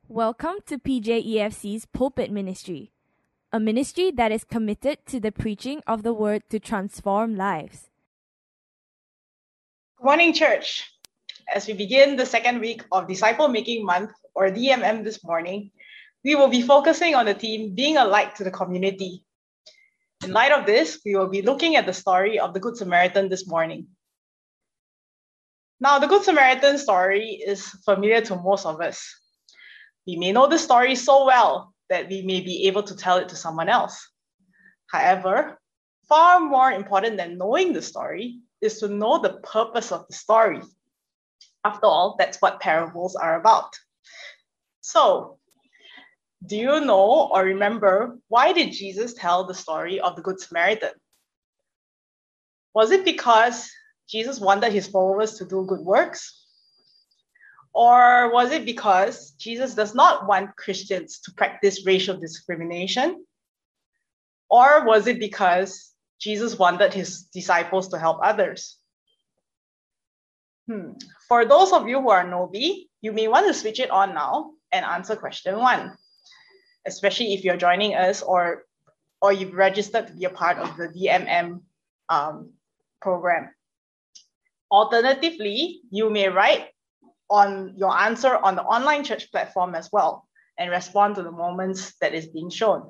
Welcome to PJEFC's Pulpit Ministry, a ministry that is committed to the preaching of the Word to transform lives. Good morning, church. As we begin the second week of Disciple Making Month, or DMM this morning, we will be focusing on the theme, being a light to the community. In light of this, we will be looking at the story of the Good Samaritan this morning. Now, the Good Samaritan story is familiar to most of us. We may know the story so well that we may be able to tell it to someone else. However, far more important than knowing the story is to know the purpose of the story. After all, that's what parables are about. So, do you know or remember why did Jesus tell the story of the Good Samaritan? Was it because Jesus wanted his followers to do good works? Or was it because Jesus does not want Christians to practice racial discrimination? Or was it because Jesus wanted his disciples to help others? For those of you who are newbie, you may want to switch it on now and answer question 1, especially if you're joining us or you've registered to be a part of the DMM program. Alternatively, you may write on your answer on the online church platform as well and respond to the moments that is being shown.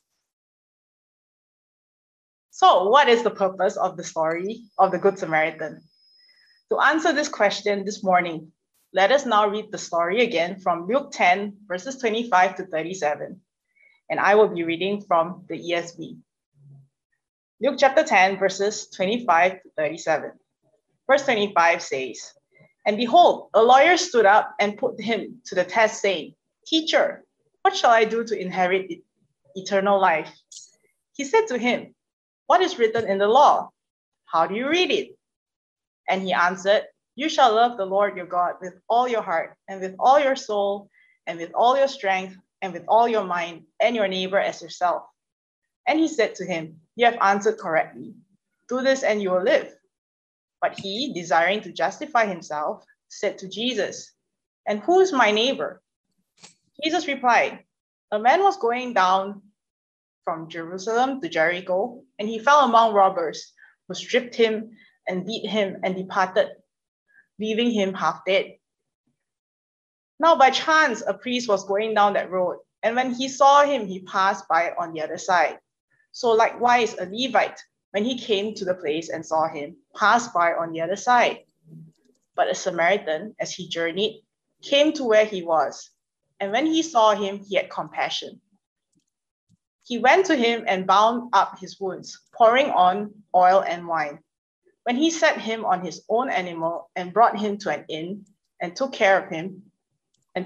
So, what is the purpose of the story of the Good Samaritan? To answer this question this morning, let us now read the story again from Luke 10, verses 25 to 37. And I will be reading from the ESV. Luke chapter 10, verses 25 to 37. Verse 25 says, "And behold, a lawyer stood up and put him to the test, saying, 'Teacher, what shall I do to inherit eternal life?' He said to him, 'What is written in the law? How do you read it?' And he answered, 'You shall love the Lord your God with all your heart, and with all your soul, and with all your strength, and with all your mind, and your neighbor as yourself.' And he said to him, 'You have answered correctly. Do this and you will live.' But he, desiring to justify himself, said to Jesus, 'And who is my neighbor?' Jesus replied, 'A man was going down from Jerusalem to Jericho, and he fell among robbers, who stripped him and beat him and departed, leaving him half dead. Now by chance a priest was going down that road, and when he saw him, he passed by on the other side. So likewise a Levite, when he came to the place and saw him, passed by on the other side. But a Samaritan, as he journeyed, came to where he was, and when he saw him, he had compassion. He went to him and bound up his wounds, pouring on oil and wine. When he set him on his own animal and brought him to an inn and took care of him. And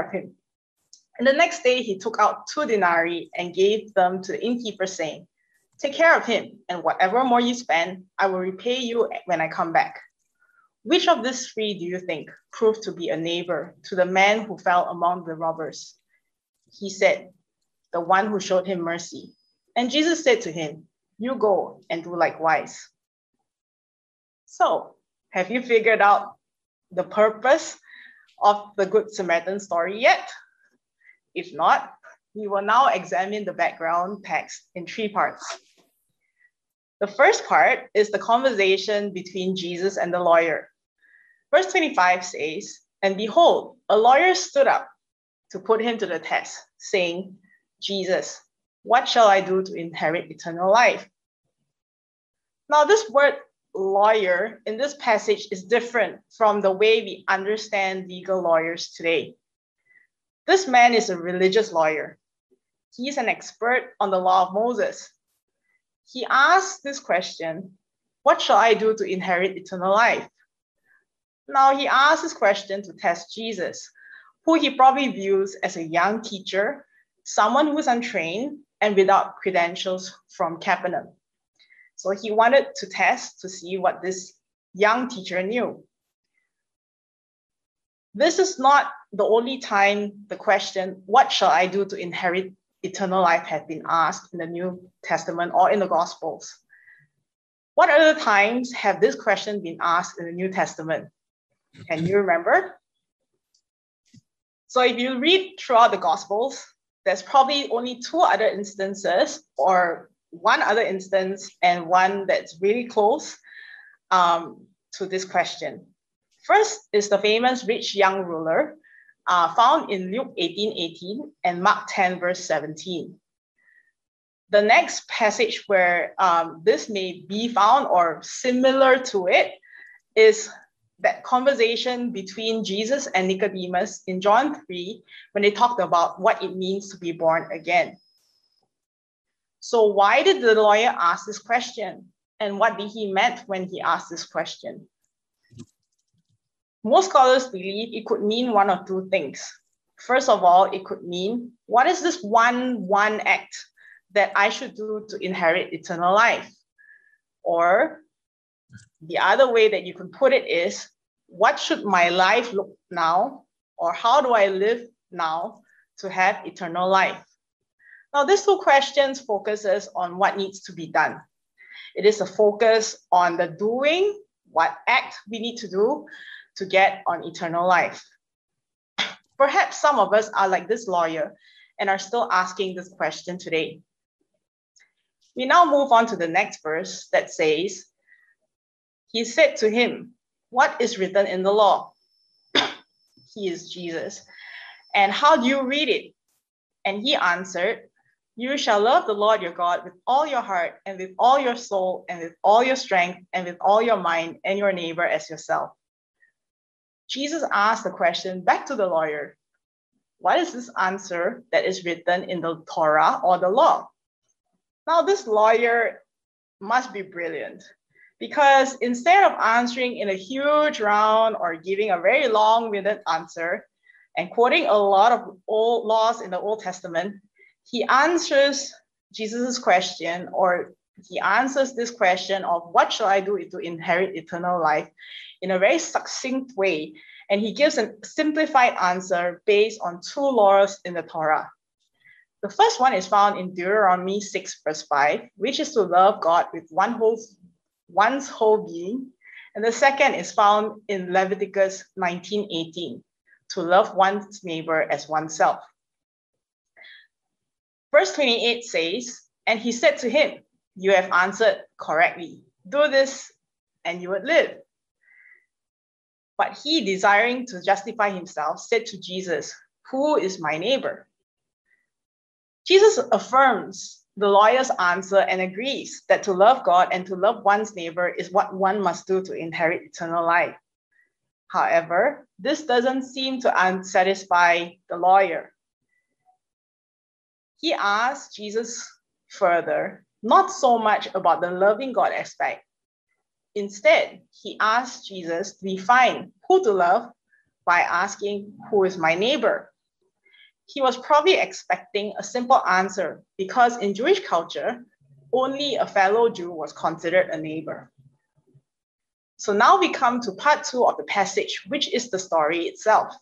the next day he took out 2 denarii and gave them to the innkeeper, saying, 'Take care of him, and whatever more you spend, I will repay you when I come back.' Which of these 3 do you think proved to be a neighbor to the man who fell among the robbers?" He said, "The one who showed him mercy." And Jesus said to him, "You go and do likewise." So, have you figured out the purpose of the Good Samaritan story yet? If not, we will now examine the background text in 3 parts. The first part is the conversation between Jesus and the lawyer. Verse 25 says, "And behold, a lawyer stood up to put him to the test, saying, 'Jesus, what shall I do to inherit eternal life?'" Now, this word lawyer in this passage is different from the way we understand legal lawyers today. This man is a religious lawyer. He is an expert on the law of Moses. He asks this question, "What shall I do to inherit eternal life?" Now, he asks this question to test Jesus, who he probably views as a young teacher, someone who is untrained and without credentials from Capernaum. So he wanted to test to see what this young teacher knew. This is not the only time the question, "What shall I do to inherit eternal life?" has been asked in the New Testament or in the Gospels. What other times have this question been asked in the New Testament? Can you remember? So if you read throughout the Gospels, there's probably only two other instances, or one other instance and one that's really close to this question. First is the famous rich young ruler, found in Luke 18:18 and Mark 10, verse 17. The next passage where this may be found or similar to it is that conversation between Jesus and Nicodemus in John 3, when they talked about what it means to be born again. So why did the lawyer ask this question? And what did he meant when he asked this question? Most scholars believe it could mean one of two things. First of all, it could mean, what is this one act that I should do to inherit eternal life? Or the other way that you can put it is, what should my life look now? Or how do I live now to have eternal life? Now, these two questions focuses on what needs to be done. It is a focus on the doing, what act we need to do to get on eternal life. Perhaps some of us are like this lawyer and are still asking this question today. We now move on to the next verse that says, he said to him, what is written in the law? He is Jesus. And how do you read it? And he answered, you shall love the Lord your God with all your heart and with all your soul and with all your strength and with all your mind, and your neighbor as yourself. Jesus asked the question back to the lawyer, what is this answer that is written in the Torah or the law? Now, this lawyer must be brilliant, because instead of answering in a huge round or giving a very long-winded answer and quoting a lot of old laws in the Old Testament, he answers Jesus' question, or he answers this question of what shall I do to inherit eternal life in a very succinct way. And he gives a simplified answer based on two laws in the Torah. The first one is found in Deuteronomy 6, verse 5, which is to love God with one's whole being. And the second is found in Leviticus 19:18, to love one's neighbor as oneself. Verse 28 says, and he said to him, you have answered correctly. Do this and you would live. But he, desiring to justify himself, said to Jesus, who is my neighbor? Jesus affirms the lawyer's answer and agrees that to love God and to love one's neighbor is what one must do to inherit eternal life. However, this doesn't seem to unsatisfy the lawyer. He asked Jesus further, not so much about the loving God aspect. Instead, he asked Jesus to define who to love by asking, who is my neighbor? He was probably expecting a simple answer, because in Jewish culture, only a fellow Jew was considered a neighbor. So now we come to part 2 of the passage, which is the story itself.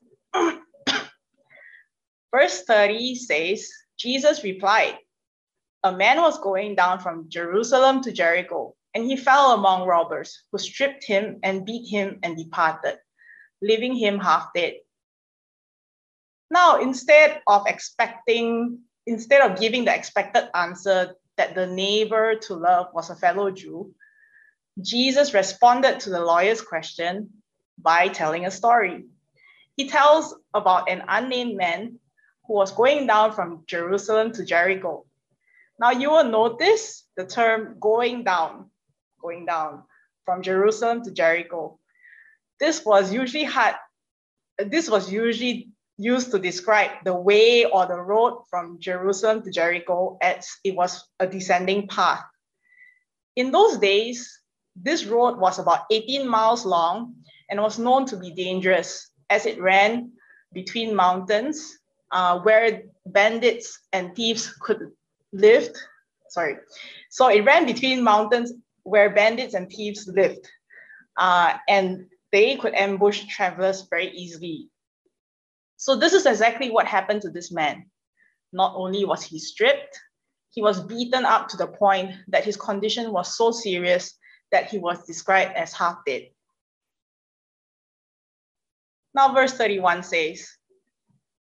Verse 30 says, Jesus replied, a man was going down from Jerusalem to Jericho, and he fell among robbers, who stripped him and beat him and departed, leaving him half dead. Now, instead of giving the expected answer that the neighbor to love was a fellow Jew, Jesus responded to the lawyer's question by telling a story. He tells about an unnamed man who was going down from Jerusalem to Jericho. Now, you will notice the term going down from Jerusalem to Jericho. This was usually used to describe the way or the road from Jerusalem to Jericho, as it was a descending path. In those days, this road was about 18 miles long and was known to be dangerous, as it ran between mountains where bandits and thieves could live. So it ran between mountains where bandits and thieves lived, and they could ambush travelers very easily. So this is exactly what happened to this man. Not only was he stripped, he was beaten up to the point that his condition was so serious that he was described as half dead. Now verse 31 says,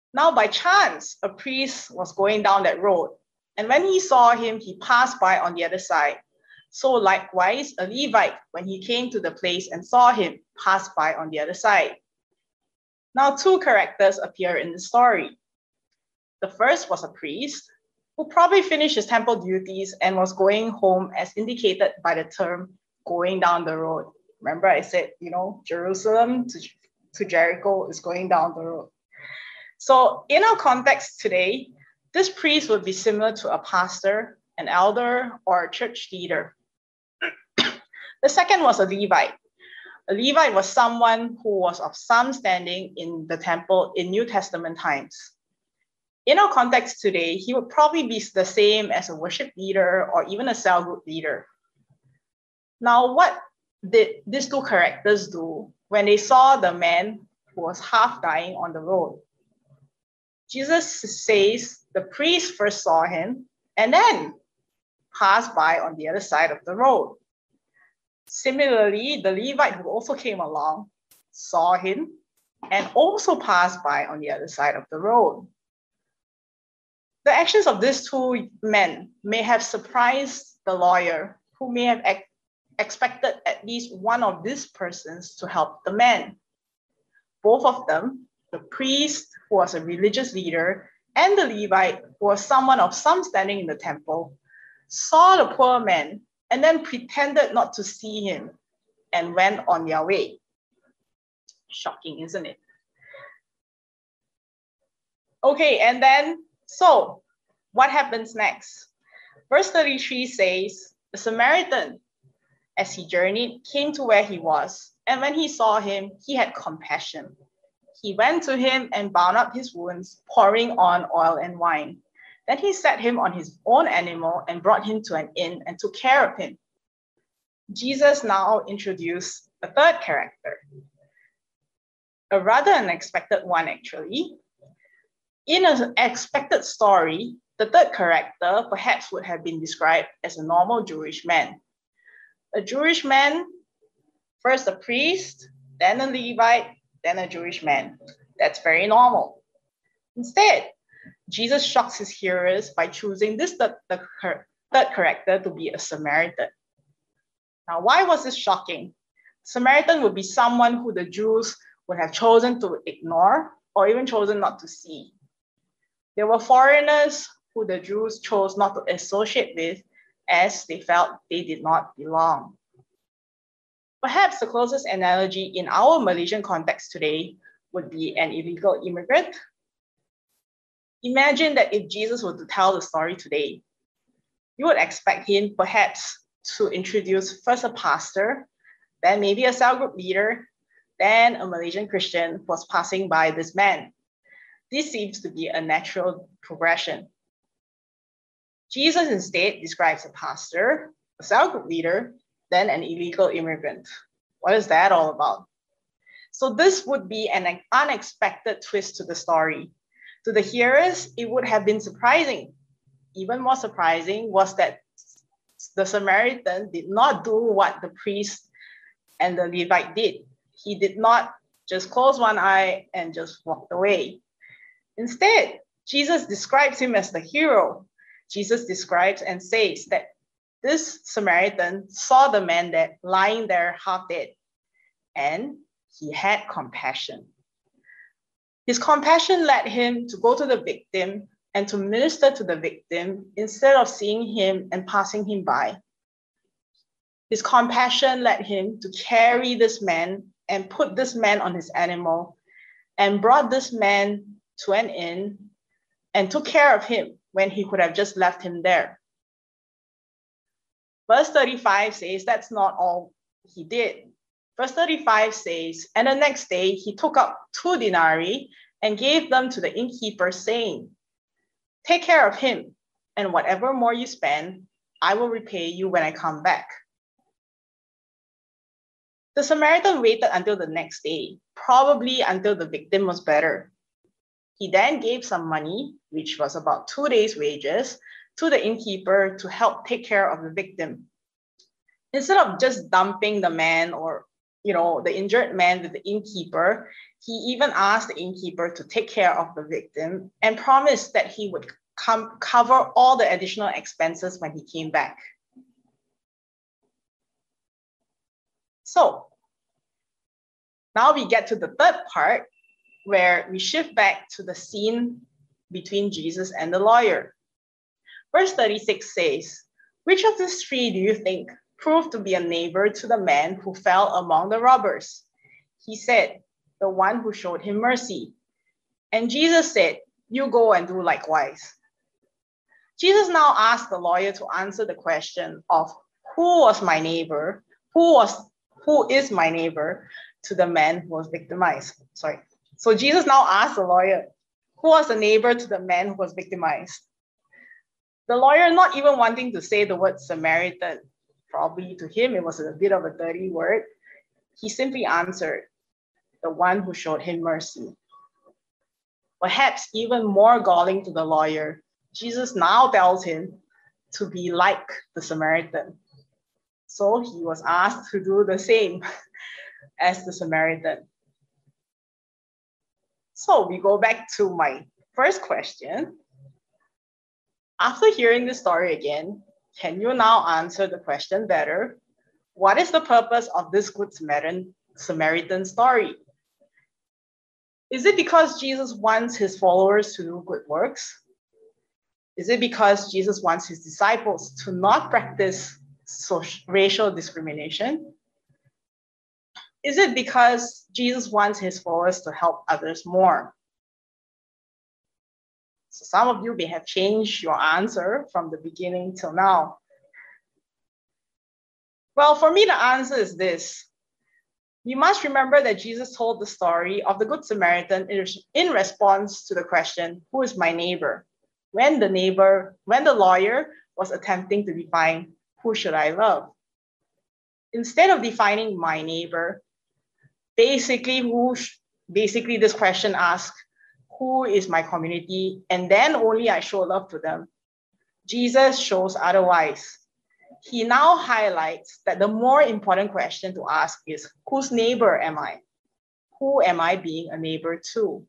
Now, by chance, a priest was going down that road, and when he saw him, he passed by on the other side. So likewise, a Levite, when he came to the place and saw him, passed by on the other side. Now, two characters appear in the story. The first was a priest who probably finished his temple duties and was going home, as indicated by the term going down the road. Remember I said, Jerusalem to Jericho is going down the road. So in our context today, this priest would be similar to a pastor, an elder, or a church leader. The second was a Levite. A Levite was someone who was of some standing in the temple in New Testament times. In our context today, he would probably be the same as a worship leader or even a cell group leader. Now, what did these two characters do when they saw the man who was half dying on the road? Jesus says the priest first saw him and then passed by on the other side of the road. Similarly, the Levite who also came along saw him and also passed by on the other side of the road. The actions of these two men may have surprised the lawyer, who may have expected at least one of these persons to help the man. Both of them, the priest, who was a religious leader, and the Levite, who was someone of some standing in the temple, saw the poor man and then pretended not to see him and went on their way. Shocking, isn't it? Okay, and then, so what happens next? Verse 33 says, the Samaritan, as he journeyed, came to where he was, and when he saw him, he had compassion. He went to him and bound up his wounds, pouring on oil and wine. Then he set him on his own animal and brought him to an inn and took care of him. Jesus now introduced a third character, a rather unexpected one, actually. In an expected story, the third character perhaps would have been described as a normal Jewish man. A Jewish man, first a priest, then a Levite, then a Jewish man. That's very normal. Instead, Jesus shocks his hearers by choosing this third character to be a Samaritan. Now, why was this shocking? Samaritan would be someone who the Jews would have chosen to ignore or even chosen not to see. There were foreigners who the Jews chose not to associate with, as they felt they did not belong. Perhaps the closest analogy in our Malaysian context today would be an illegal immigrant. Imagine that if Jesus were to tell the story today, you would expect him perhaps to introduce first a pastor, then maybe a cell group leader, then a Malaysian Christian who was passing by this man. This seems to be a natural progression. Jesus instead describes a pastor, a cell group leader, then an illegal immigrant. What is that all about? So this would be an unexpected twist to the story. To the hearers, it would have been surprising. Even more surprising was that the Samaritan did not do what the priest and the Levite did. He did not just close one eye and just walked away. Instead, Jesus describes him as the hero. Jesus describes and says that this Samaritan saw the man lying there half dead, and he had compassion. His compassion led him to go to the victim and to minister to the victim instead of seeing him and passing him by. His compassion led him to carry this man and put this man on his animal and brought this man to an inn and took care of him when he could have just left him there. Verse 35 says that's not all he did. Verse 35 says, and the next day he took up 2 denarii and gave them to the innkeeper, saying, take care of him, and whatever more you spend, I will repay you when I come back. The Samaritan waited until the next day, probably until the victim was better. He then gave some money, which was about 2 days' wages, to the innkeeper to help take care of the victim. Instead of just dumping the man or the injured man with the innkeeper, he even asked the innkeeper to take care of the victim and promised that he would cover all the additional expenses when he came back. So now we get to the third part, where we shift back to the scene between Jesus and the lawyer. Verse 36 says, "Which of these three do you think proved to be a neighbor to the man who fell among the robbers?" He said, "The one who showed him mercy." And Jesus said, "You go and do likewise." Jesus now asked the lawyer to answer the question of who was my neighbor, who is my neighbor to the man who was victimized. So Jesus now asked the lawyer, who was the neighbor to the man who was victimized? The lawyer, not even wanting to say the word Samaritan, probably to him it was a bit of a dirty word, he simply answered, "The one who showed him mercy." Perhaps even more galling to the lawyer, Jesus now tells him to be like the Samaritan. So he was asked to do the same as the Samaritan. So we go back to my first question. After hearing this story again, can you now answer the question better? What is the purpose of this Good Samaritan story? Is it because Jesus wants his followers to do good works? Is it because Jesus wants his disciples to not practice racial discrimination? Is it because Jesus wants his followers to help others more? So some of you may have changed your answer from the beginning till now. Well, for me, the answer is this. You must remember that Jesus told the story of the Good Samaritan in response to the question, who is my neighbor? When the lawyer was attempting to define who should I love. Instead of defining my neighbor, basically this question asks, who is my community? And then only I show love to them. Jesus shows otherwise. He now highlights that the more important question to ask is, whose neighbor am I? Who am I being a neighbor to?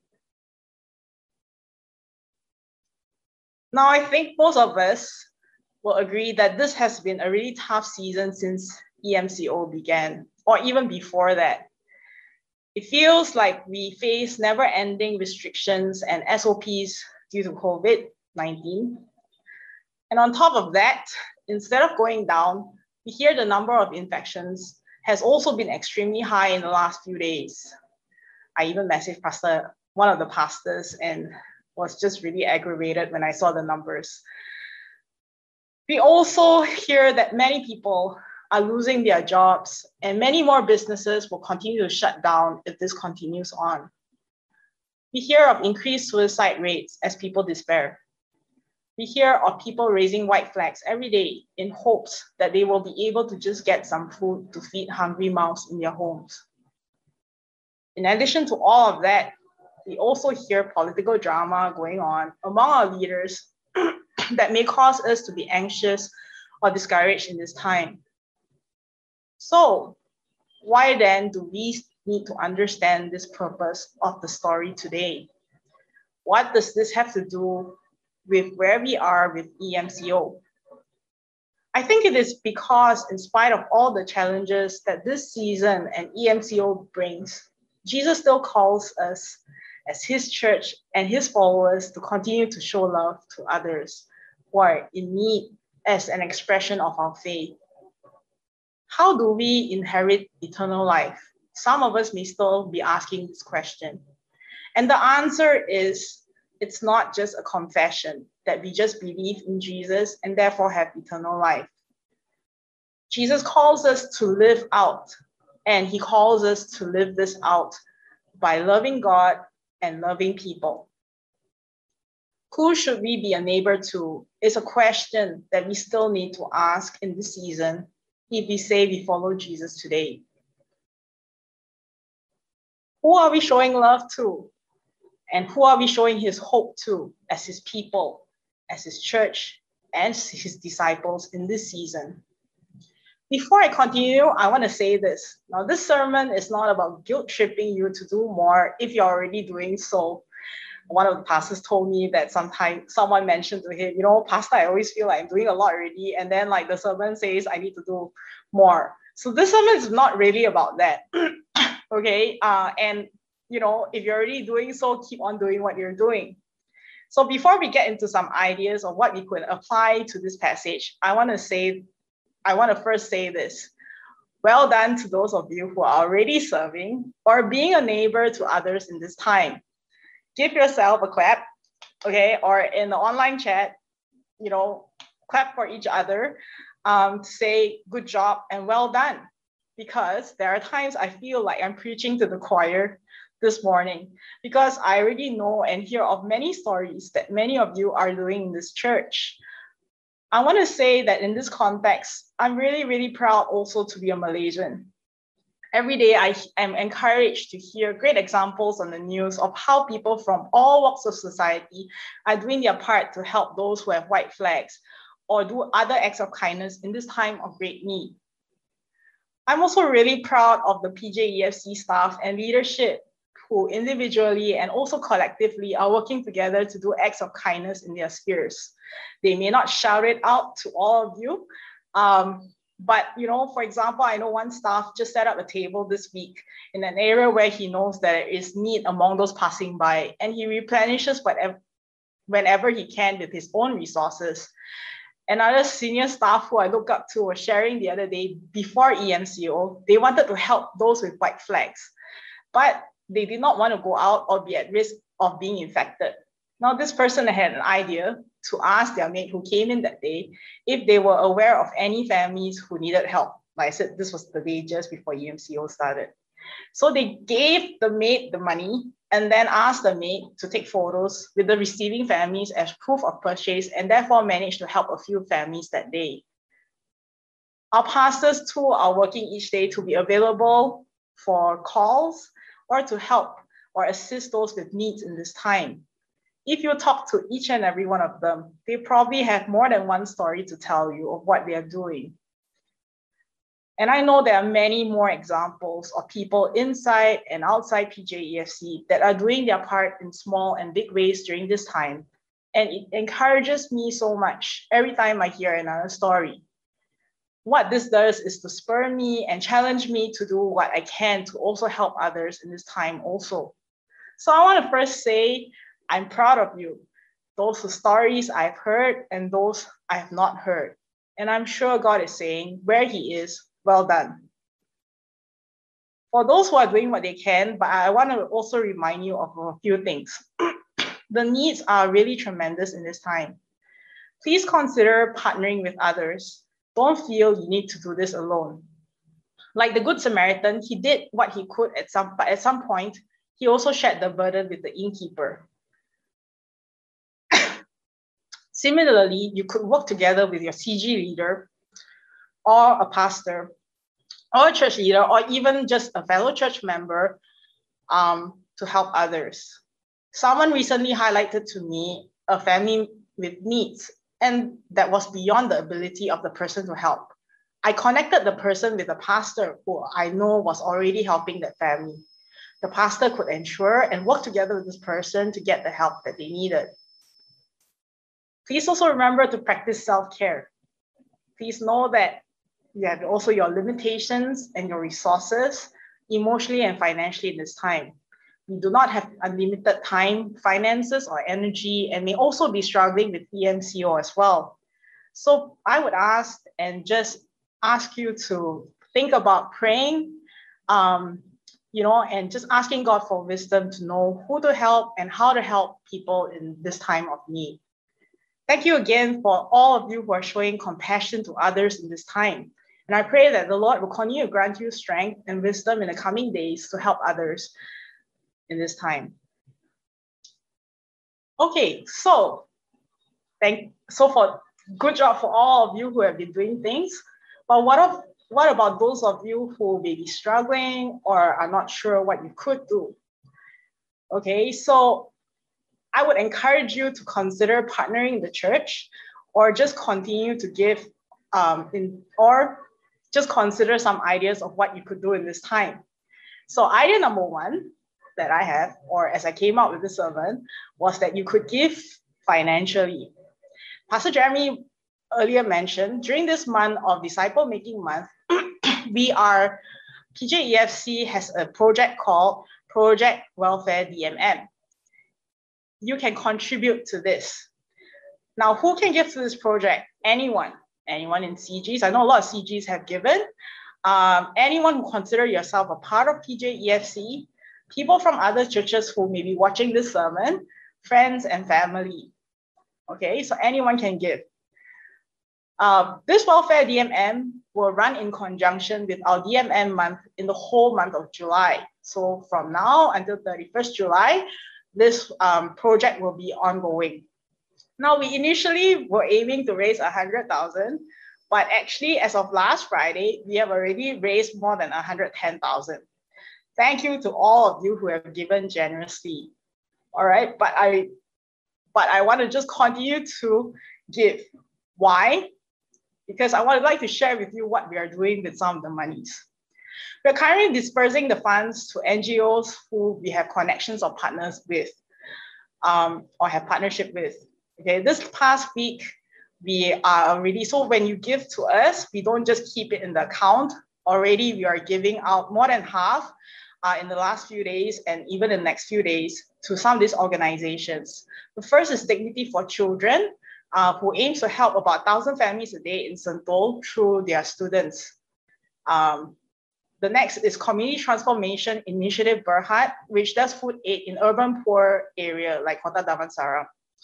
Now, I think most of us will agree that this has been a really tough season since EMCO began, or even before that. It feels like we face never-ending restrictions and SOPs due to COVID-19. And on top of that, instead of going down, we hear the number of infections has also been extremely high in the last few days. I even messaged one of the pastors and was just really aggravated when I saw the numbers. We also hear that many people are losing their jobs and many more businesses will continue to shut down if this continues on. We hear of increased suicide rates as people despair. We hear of people raising white flags every day in hopes that they will be able to just get some food to feed hungry mouths in their homes. In addition to all of that, we also hear political drama going on among our leaders that may cause us to be anxious or discouraged in this time. So, why then do we need to understand this purpose of the story today? What does this have to do with where we are with EMCO? I think it is because in spite of all the challenges that this season and EMCO brings, Jesus still calls us as his church and his followers to continue to show love to others who are in need as an expression of our faith. How do we inherit eternal life? Some of us may still be asking this question. And the answer is, it's not just a confession that we just believe in Jesus and therefore have eternal life. Jesus calls us to live out, and he calls us to live this out by loving God and loving people. Who should we be a neighbor to is a question that we still need to ask in this season if we say we follow Jesus today. Who are we showing love to? And who are we showing his hope to as his people, as his church, and his disciples in this season? Before I continue, I want to say this. Now, this sermon is not about guilt-tripping you to do more if you're already doing so. One of the pastors told me that sometimes someone mentioned to him, Pastor, I always feel like I'm doing a lot already. And then like the sermon says, I need to do more. So this sermon is not really about that. Okay. And if you're already doing so, keep on doing what you're doing. So before we get into some ideas of what we could apply to this passage, I want to first say this. Well done to those of you who are already serving or being a neighbor to others in this time. Give yourself a clap, okay? Or in the online chat, clap for each other, to say good job and well done. Because there are times I feel like I'm preaching to the choir this morning, because I already know and hear of many stories that many of you are doing in this church. I want to say that in this context, I'm really, really proud also to be a Malaysian. Every day, I am encouraged to hear great examples on the news of how people from all walks of society are doing their part to help those who have white flags or do other acts of kindness in this time of great need. I'm also really proud of the PJEFC staff and leadership who individually and also collectively are working together to do acts of kindness in their spheres. They may not shout it out to all of you, but, for example, I know one staff just set up a table this week in an area where he knows there is need among those passing by, and he replenishes whenever he can with his own resources. Another senior staff who I look up to was sharing the other day before EMCO, they wanted to help those with white flags, but they did not want to go out or be at risk of being infected. Now, this person had an idea to ask their mate who came in that day if they were aware of any families who needed help. Like I said, this was the day just before EMCO started. So they gave the mate the money and then asked the mate to take photos with the receiving families as proof of purchase, and therefore managed to help a few families that day. Our pastors too are working each day to be available for calls or to help or assist those with needs in this time. If you talk to each and every one of them, they probably have more than one story to tell you of what they are doing. And I know there are many more examples of people inside and outside PJEFC that are doing their part in small and big ways during this time. And it encourages me so much every time I hear another story. What this does is to spur me and challenge me to do what I can to also help others in this time also. So I want to first say, I'm proud of you, those stories I've heard and those I have not heard. And I'm sure God is saying, where He is, well done. For those who are doing what they can, but I want to also remind you of a few things. The needs are really tremendous in this time. Please consider partnering with others. Don't feel you need to do this alone. Like the Good Samaritan, he did what he could but at some point, he also shared the burden with the innkeeper. Similarly, you could work together with your CG leader or a pastor or a church leader or even just a fellow church member to help others. Someone recently highlighted to me a family with needs, and that was beyond the ability of the person to help. I connected the person with a pastor who I know was already helping that family. The pastor could ensure and work together with this person to get the help that they needed. Please also remember to practice self-care. Please know that you have also your limitations and your resources, emotionally and financially in this time. We do not have unlimited time, finances, or energy, and may also be struggling with EMCO as well. So I would ask you to think about praying, and just asking God for wisdom to know who to help and how to help people in this time of need. Thank you again for all of you who are showing compassion to others in this time. And I pray that the Lord will continue to grant you strength and wisdom in the coming days to help others in this time. Okay, so good job for all of you who have been doing things. But what about those of you who may be struggling or are not sure what you could do? Okay, so I would encourage you to consider partnering in the church or just continue to give or just consider some ideas of what you could do in this time. So idea number one that I have, or as I came up with the sermon, was that you could give financially. Pastor Jeremy earlier mentioned, during this month of Disciple Making Month, PJEFC has a project called Project Welfare DMM. You can contribute to this. Now, who can give to this project? Anyone in CGs. I know a lot of CGs have given. Anyone who consider yourself a part of PJEFC, people from other churches who may be watching this sermon, friends and family. Okay, so anyone can give. This Welfare DMM will run in conjunction with our DMM month in the whole month of July. So from now until 31st July, this project will be ongoing. Now, we initially were aiming to raise 100,000, but actually, as of last Friday, we have already raised more than 110,000. Thank you to all of you who have given generously. All right, but I want to just continue to give. Why? Because I would like to share with you what we are doing with some of the monies. We're currently dispersing the funds to NGOs who we have connections or partners with, or have partnership with. Okay, this past week, we are already, so when you give to us, we don't just keep it in the account. Already, we are giving out more than half in the last few days and even in the next few days to some of these organizations. The first is Dignity for Children, who aims to help about 1,000 families a day in Sentul through their students. The next is Community Transformation Initiative Berhad, which does food aid in urban poor area like Kota Damansara.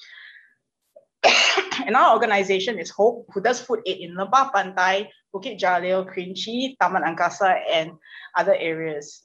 And our organization is Hope, who does food aid in Lebah Pantai, Bukit Jalil, Kerinci, Taman Angkasa, and other areas.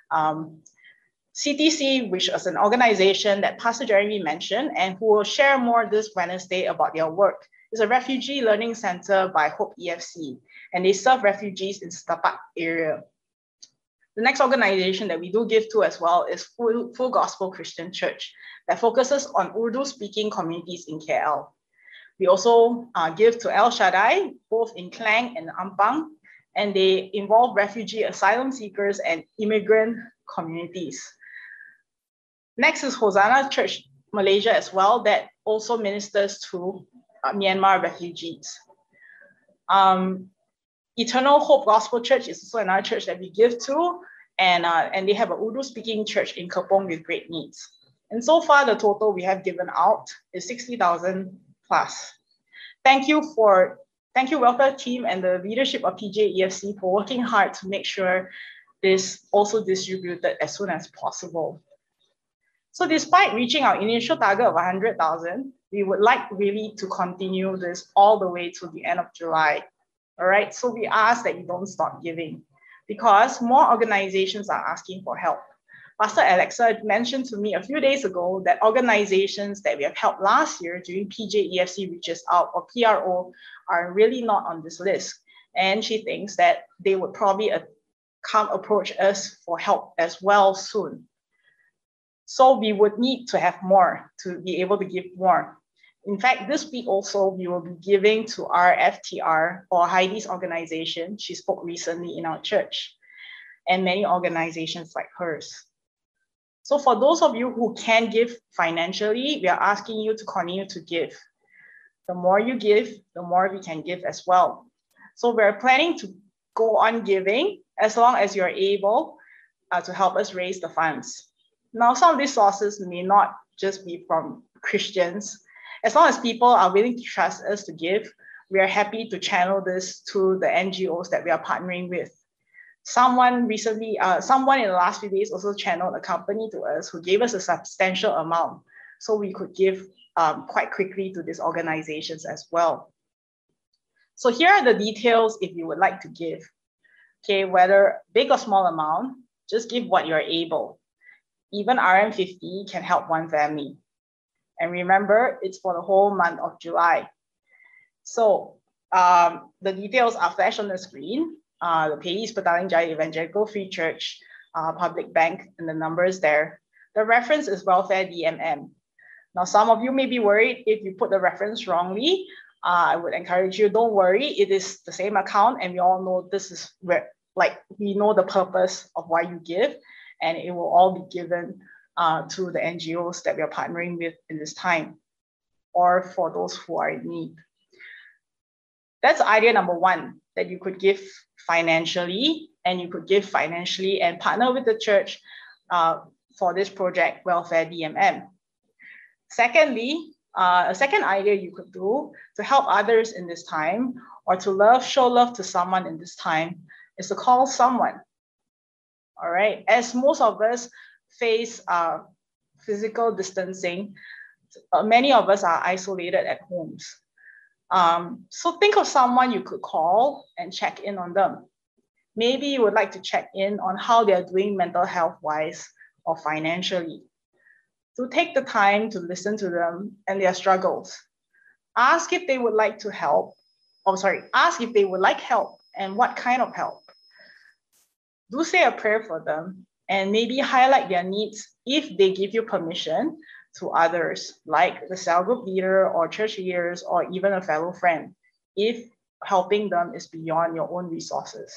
CTC, which is an organization that Pastor Jeremy mentioned and who will share more this Wednesday about their work, is a refugee learning center by Hope EFC, and they serve refugees in Setapak area. The next organization that we do give to as well is Full Gospel Christian Church, that focuses on Urdu-speaking communities in KL. We also give to El Shaddai, both in Klang and Ampang, and they involve refugee asylum seekers and immigrant communities. Next is Hosanna Church Malaysia as well, that also ministers to Myanmar refugees. Eternal Hope Gospel Church is also another church that we give to, and they have an Urdu-speaking church in Kepong with great needs. And so far, the total we have given out is 60,000 plus. Thank you, welfare team and the leadership of PJEFC for working hard to make sure this also distributed as soon as possible. So despite reaching our initial target of 100,000, we would like really to continue this all the way to the end of July. All right, so we ask that you don't stop giving because more organizations are asking for help. Pastor Alexa mentioned to me a few days ago that organizations that we have helped last year during PJEFC Reaches Out or PRO are really not on this list. And she thinks that they would probably come approach us for help as well soon. So we would need to have more to be able to give more. In fact, this week also, we will be giving to our FTR or Heidi's organization. She spoke recently in our church, and many organizations like hers. So for those of you who can give financially, we are asking you to continue to give. The more you give, the more we can give as well. So we're planning to go on giving as long as you're able to help us raise the funds. Now, some of these sources may not just be from Christians. As long as people are willing to trust us to give, we are happy to channel this to the NGOs that we are partnering with. Someone in the last few days also channeled a company to us who gave us a substantial amount, so we could give quite quickly to these organizations as well. So here are the details if you would like to give. Okay, whether big or small amount, just give what you're able. Even RM50 can help one family. And remember, it's for the whole month of July. So the details are flashed on the screen. The payee is Petaling Jaya Evangelical Free Church, Public Bank, and the number is there. The reference is Welfare DMM. Now, some of you may be worried if you put the reference wrongly. I would encourage you, don't worry, it is the same account, and we all know this is where, we know the purpose of why you give, and it will all be given to the NGOs that we are partnering with in this time, or for those who are in need. That's idea number one, that you could give financially, and you could give financially and partner with the church for this project, Welfare DMM. Secondly, a second idea you could do to help others in this time, or to show love to someone in this time, is to call someone. All right, as most of us face physical distancing, many of us are isolated at homes. So think of someone you could call and check in on them. Maybe you would like to check in on how they're doing mental health-wise or financially. So take the time to listen to them and their struggles. Ask if they would like to help. Ask if they would like help and what kind of help. Do say a prayer for them and maybe highlight their needs if they give you permission to others, like the cell group leader or church leaders or even a fellow friend, if helping them is beyond your own resources.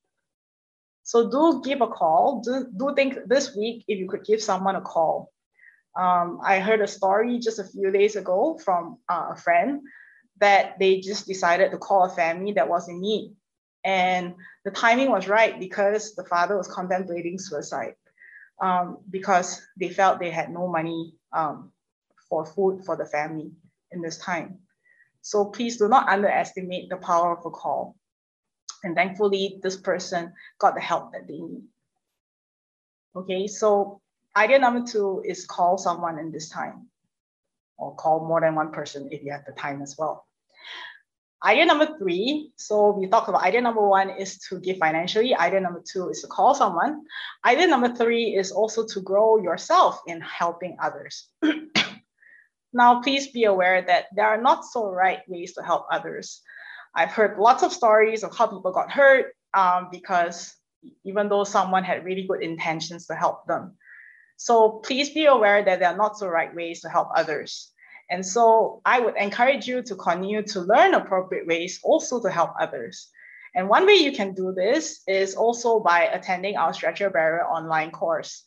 So do give a call. Do think this week if you could give someone a call. I heard a story just a few days ago from a friend that they just decided to call a family that was in need. And the timing was right because the father was contemplating suicide because they felt they had no money for food for the family in this time. So please do not underestimate the power of a call. And thankfully, this person got the help that they need. Okay, so idea number 2 is call someone in this time, or call more than one person if you have the time as well. Idea number 3, so we talked about idea number 1 is to give financially. Idea number 2 is to call someone. Idea number 3 is also to grow yourself in helping others. Now, please be aware that there are not so right ways to help others. I've heard lots of stories of how people got hurt because even though someone had really good intentions to help them. So please be aware that there are not so right ways to help others. And so I would encourage you to continue to learn appropriate ways also to help others. And one way you can do this is also by attending our Stretcher Bearer online course.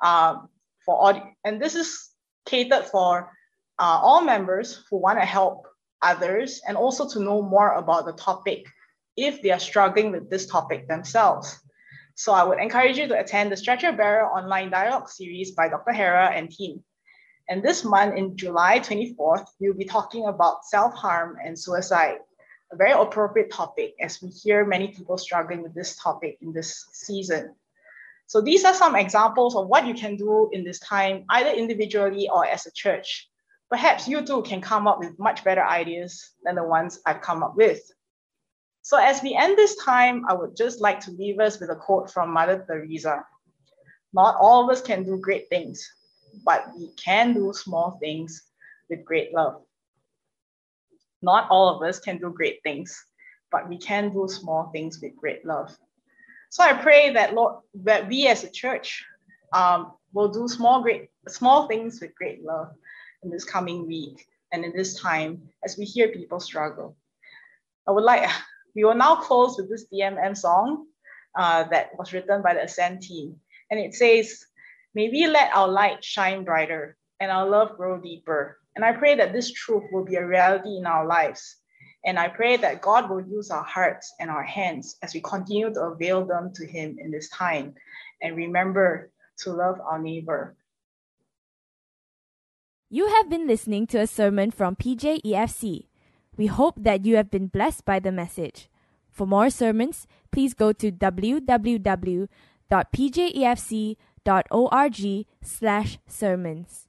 And this is catered for all members who want to help others and also to know more about the topic if they are struggling with this topic themselves. So I would encourage you to attend the Stretcher Bearer online dialogue series by Dr. Hera and team. And this month, in July 24th, we'll be talking about self-harm and suicide, a very appropriate topic as we hear many people struggling with this topic in this season. So these are some examples of what you can do in this time, either individually or as a church. Perhaps you too can come up with much better ideas than the ones I've come up with. So as we end this time, I would just like to leave us with a quote from Mother Teresa. Not all of us can do great things, but we can do small things with great love. Not all of us can do great things, but we can do small things with great love. So I pray that, Lord, that we as a church will do small things with great love in this coming week and in this time as we hear people struggle. We will now close with this DMM song that was written by the Ascend team. And it says, "May we let our light shine brighter and our love grow deeper." And I pray that this truth will be a reality in our lives. And I pray that God will use our hearts and our hands as we continue to avail them to Him in this time. And remember to love our neighbor. You have been listening to a sermon from PJEFC. We hope that you have been blessed by the message. For more sermons, please go to www.pjefc.org/sermons.